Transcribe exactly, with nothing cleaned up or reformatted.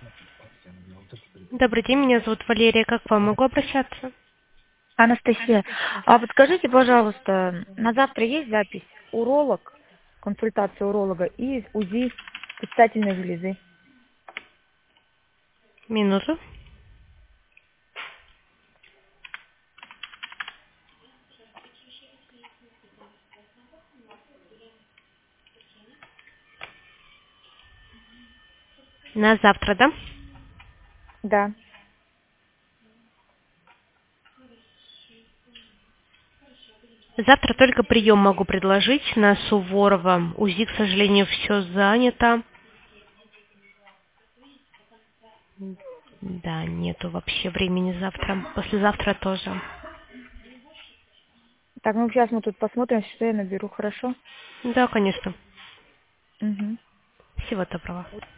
Добрый день, меня зовут Валерия. Как к вам могу обращаться? Анастасия, а подскажите, пожалуйста, на завтра есть запись? Уролог, консультация уролога и УЗИ предстательной железы. Минуту. На завтра, да? Да. Завтра только прием могу предложить на Суворова. УЗИ, к сожалению, все занято. Да, нету вообще времени завтра. Послезавтра тоже. Так, ну сейчас мы тут посмотрим, что я наберу, хорошо? Да, конечно. Угу. Всего доброго.